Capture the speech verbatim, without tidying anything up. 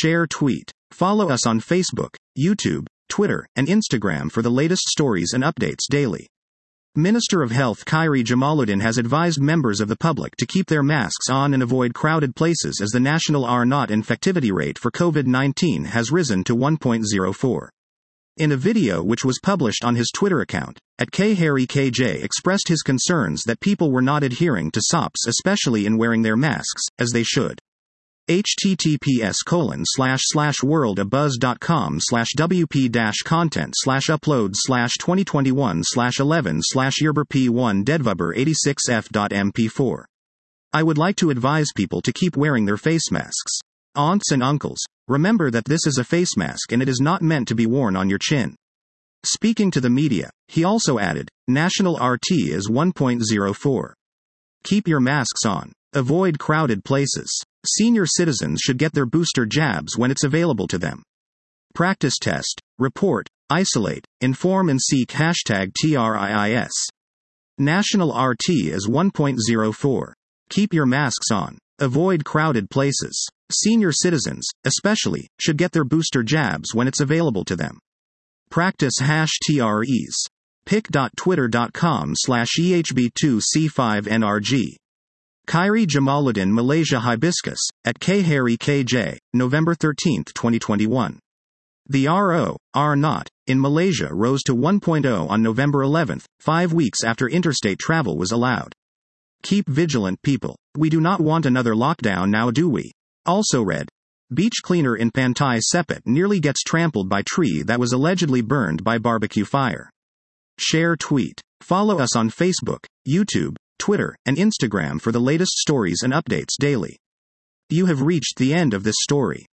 Share tweet. Follow us on Facebook, YouTube, Twitter, and Instagram for the latest stories and updates daily. Minister of Health Khairi Jamaluddin has advised members of the public to keep their masks on and avoid crowded places as the national R zero infectivity rate for COVID nineteen has risen to one point zero four. In a video which was published on his Twitter account, at Khairi K J expressed his concerns that people were not adhering to S O Ps, especially in wearing their masks, as they should. https colon slash slash worldabuzz.com slash wp dash content slash upload slash 2021 slash 11 slash yerber p1 dedvuber 86f dot mp4. I would like to advise people to keep wearing their face masks. Aunts and uncles, remember that this is a face mask and it is not meant to be worn on your chin. Speaking to the media, he also added, national R T is one point zero four. Keep your masks on. Avoid crowded places. Senior citizens should get their booster jabs when it's available to them. Practice test, report, isolate, inform and seek hashtag T R I I S. National R T is one point zero four. Keep your masks on. Avoid crowded places. Senior citizens, especially, should get their booster jabs when it's available to them. Practice hash T R Es. pic.twitter.com slash ehb2c5nrg. Khairi Jamaluddin Malaysia Hibiscus, at Khairi K J, November thirteenth twenty twenty-one. The R zero, R zero, in Malaysia rose to one point zero on November eleventh, five weeks after interstate travel was allowed. Keep vigilant, people. We do not want another lockdown now, do we? Also read. Beach cleaner in Pantai Sepet nearly gets trampled by tree that was allegedly burned by barbecue fire. Share tweet. Follow us on Facebook, YouTube, Twitter, and Instagram for the latest stories and updates daily. You have reached the end of this story.